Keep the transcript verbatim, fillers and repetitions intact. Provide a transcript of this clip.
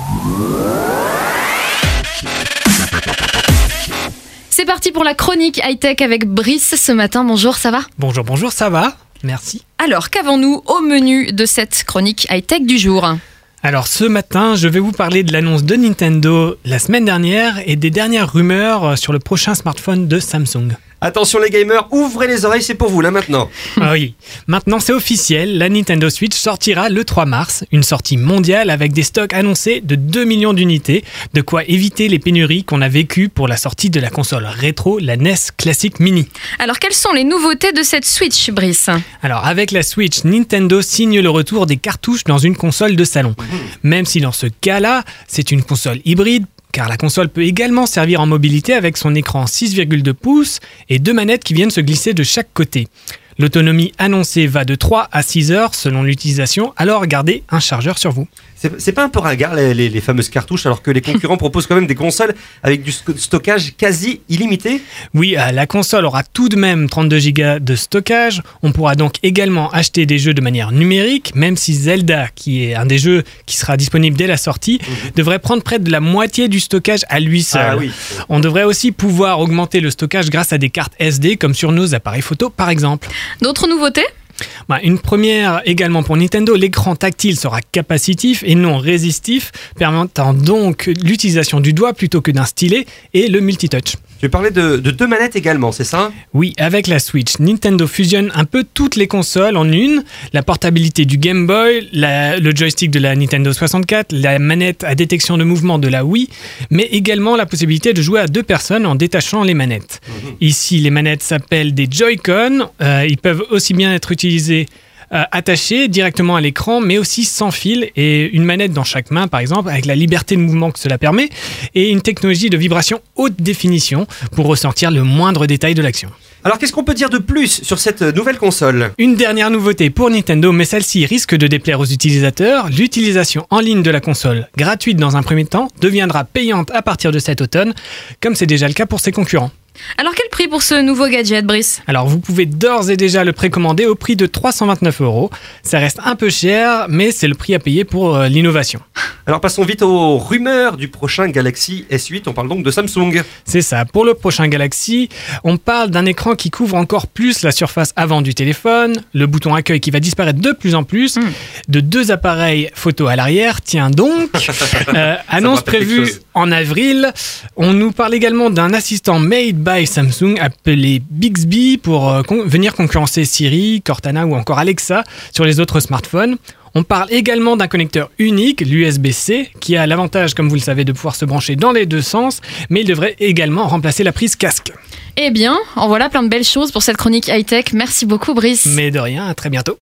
C'est parti pour la chronique high-tech avec Brice ce matin. Bonjour, ça va ? Bonjour, bonjour, ça va ? Merci. Alors, qu'avons-nous au menu de cette chronique high-tech du jour ? Alors ce matin, je vais vous parler de l'annonce de Nintendo la semaine dernière et des dernières rumeurs sur le prochain smartphone de Samsung. Attention les gamers, ouvrez les oreilles, c'est pour vous là maintenant. Ah oui, maintenant c'est officiel, la Nintendo Switch sortira le trois mars, une sortie mondiale avec des stocks annoncés de deux millions d'unités, de quoi éviter les pénuries qu'on a vécues pour la sortie de la console rétro, la N E S Classic Mini. Alors quelles sont les nouveautés de cette Switch, Brice ? Alors avec la Switch, Nintendo signe le retour des cartouches dans une console de salon. Même si dans ce cas-là, c'est une console hybride, car la console peut également servir en mobilité avec son écran six virgule deux pouces et deux manettes qui viennent se glisser de chaque côté. L'autonomie annoncée va de trois à six heures selon l'utilisation, alors gardez un chargeur sur vous. C'est, c'est pas un peu ringard les, les, les fameuses cartouches alors que les concurrents proposent quand même des consoles avec du stockage quasi illimité ? Oui, la console aura tout de même trente-deux gigas de stockage. On pourra donc également acheter des jeux de manière numérique, même si Zelda, qui est un des jeux qui sera disponible dès la sortie, mmh. devrait prendre près de la moitié du stockage à lui seul. Ah, oui. On devrait aussi pouvoir augmenter le stockage grâce à des cartes S D comme sur nos appareils photo par exemple. D'autres nouveautés ? Bah, une première également pour Nintendo, l'écran tactile sera capacitif et non résistif, permettant donc l'utilisation du doigt plutôt que d'un stylet et le multitouch. Tu parlais de, de deux manettes également, c'est ça ? Oui, avec la Switch, Nintendo fusionne un peu toutes les consoles en une. La portabilité du Game Boy, la, le joystick de la Nintendo soixante-quatre, la manette à détection de mouvement de la Wii, mais également la possibilité de jouer à deux personnes en détachant les manettes. Mmh. Ici, les manettes s'appellent des Joy-Con. Euh, ils peuvent aussi bien être utilisés Euh, attachés directement à l'écran, mais aussi sans fil et une manette dans chaque main, par exemple, avec la liberté de mouvement que cela permet, et une technologie de vibration haute définition pour ressentir le moindre détail de l'action. Alors qu'est-ce qu'on peut dire de plus sur cette nouvelle console ? Une dernière nouveauté pour Nintendo, mais celle-ci risque de déplaire aux utilisateurs. L'utilisation en ligne de la console, gratuite dans un premier temps, deviendra payante à partir de cet automne, comme c'est déjà le cas pour ses concurrents. Alors quel prix pour ce nouveau gadget, Brice ? Alors vous pouvez d'ores et déjà le précommander au prix de trois cent vingt-neuf euros. Ça reste un peu cher, mais c'est le prix à payer pour euh, l'innovation. Alors passons vite aux rumeurs du prochain Galaxy S huit, on parle donc de Samsung. C'est ça, pour le prochain Galaxy, on parle d'un écran qui couvre encore plus la surface avant du téléphone, le bouton accueil qui va disparaître de plus en plus, mmh. de deux appareils photo à l'arrière, tiens donc, euh, annonce prévue en avril. On nous parle également d'un assistant made by Samsung appelé Bixby pour euh, con- venir concurrencer Siri, Cortana ou encore Alexa sur les autres smartphones. On parle également d'un connecteur unique, l'U S B C, qui a l'avantage, comme vous le savez, de pouvoir se brancher dans les deux sens, mais il devrait également remplacer la prise casque. Eh bien, en voilà plein de belles choses pour cette chronique high-tech. Merci beaucoup, Brice. Mais de rien, à très bientôt.